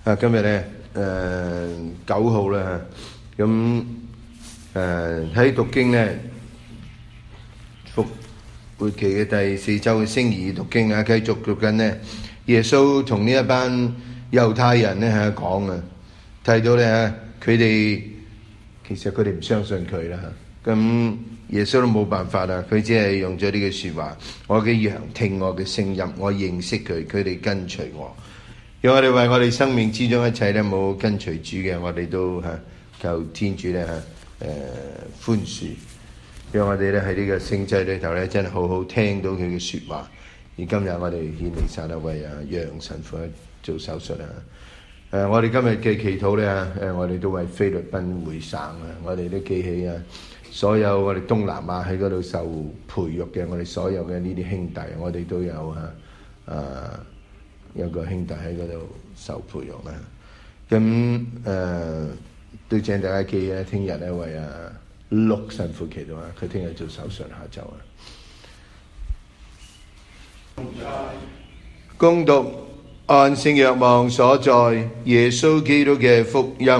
今日咧9號啦，咁喺讀經咧復活期嘅第4週嘅星期二讀經啊，繼續讀緊咧耶穌同呢一班猶太人咧講啊，睇到咧佢哋其實佢哋唔相信佢啦，咁耶穌都冇辦法啦，佢只係用咗呢句説話：我嘅羊聽我嘅聲音，我認識佢，佢哋跟隨我。讓我哋為我哋生命之中一切咧冇跟隨主嘅，我哋都求天主咧寬恕。讓我哋咧喺呢個聖祭裏頭咧，真係好好聽到佢嘅説話。而今日我哋獻彌撒啦，為楊神父做手術啊！我哋今日嘅祈禱咧我哋都為菲律賓會省啊，我哋都記起所有我哋東南亞喺嗰度受培育嘅我哋所有嘅呢啲兄弟，我哋都有有個兄弟喺嗰度受培育啦，咁都請大家記啊，聽日咧為陸神父祈禱啊，佢聽日做手術下晝啊。恭讀按聖若望所載耶穌基督嘅福音。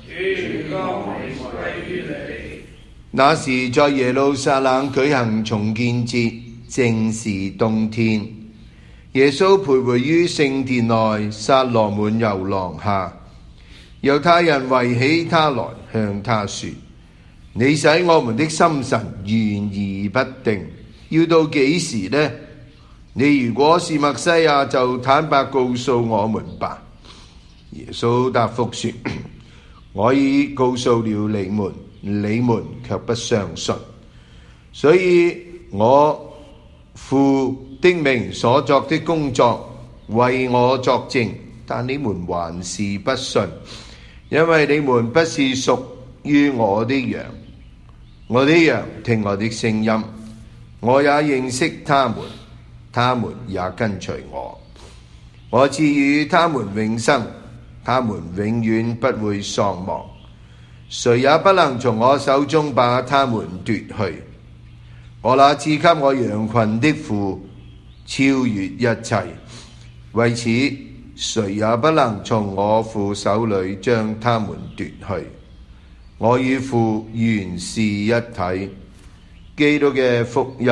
那時在耶路撒冷舉行重建節，正是冬天。耶穌徘徊於聖殿內，撒羅滿遊廊下，猶太人圍起他來，向他說：你使我們的心神懸疑不定，要到幾時呢？你如果是默西亞，就坦白告訴我們吧。耶穌答覆說：我已告訴了你們，你們卻不相信。所以我父的名所作的工作為我作證，但你們還是不信，因為你們不是屬於我的羊。我的羊聽我的聲音，我也認識他們，他們也跟隨我。我賜予他們永生，他們永遠不會喪亡，誰也不能從我手中把他們奪去。我那賜給我羊群的父超越一切，為此誰也不能從我父手裏將他們奪去。我與父原是一體。基督嘅福音。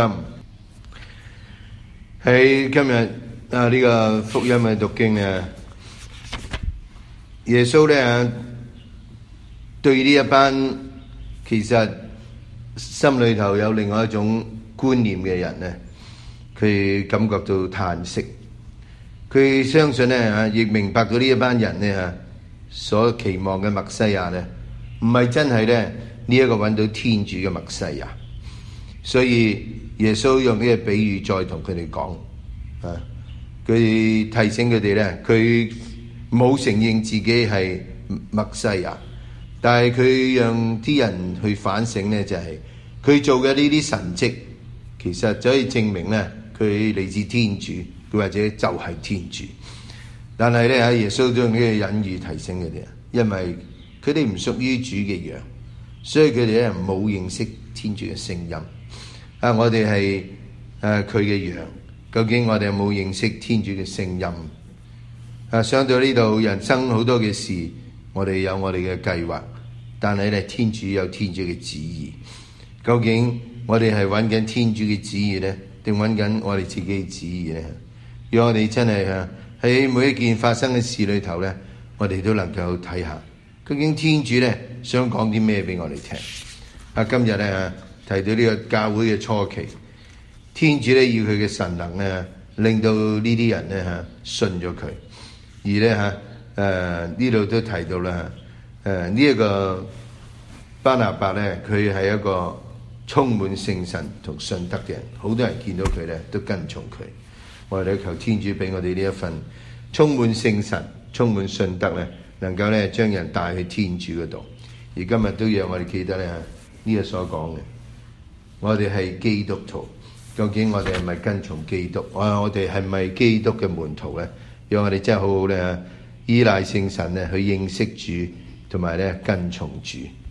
喺今日呢個福音嘅讀經咧，耶穌咧對呢一班其實心裏頭有另外一種觀念嘅人咧，佢感覺到嘆息。佢相信咧亦明白到呢一班人咧所期望嘅默西亞咧，唔係真係咧呢一個揾到天主嘅默西亞。所以耶穌用呢個比喻再同佢哋講，佢提醒佢哋咧，佢冇承認自己係默西亞，但係佢讓啲人去反省咧，就係佢做嘅呢啲神蹟，其實就可以證明咧佢嚟自天主，佢或者就係天主。但係咧耶穌都用呢個隱喻提醒佢哋，因為佢哋唔屬於主嘅羊，所以佢哋咧冇認識天主嘅聲音。我哋係佢嘅羊，究竟我哋有冇認識天主嘅聲音？想到呢度，人生好多嘅事，我哋有我哋嘅計劃，但係咧天主有天主嘅旨意。究竟我哋係揾緊天主嘅旨意咧，定揾緊我哋自己嘅旨意咧？讓我哋真係喺每一件發生嘅事裏頭咧，我哋都能夠睇下，究竟天主咧想講啲咩俾我哋聽？今日咧提到呢個教會嘅初期，天主咧要佢嘅神能咧，令到呢啲人咧信咗佢，而咧呢度都提到啦，呢一個巴拿伯咧，佢係一個充滿聖神同信德嘅人，好多人見到佢咧都跟從佢。我哋求天主俾我哋呢一份充滿聖神、充滿信德咧，能夠咧將人帶去天主嗰度。而今日都讓我哋記得咧呢個所講嘅。我哋係基督徒，究竟我哋係咪跟從基督？我哋係咪基督嘅門徒咧？讓我哋真係好好咧依賴聖神咧去認識主，同埋咧跟從主。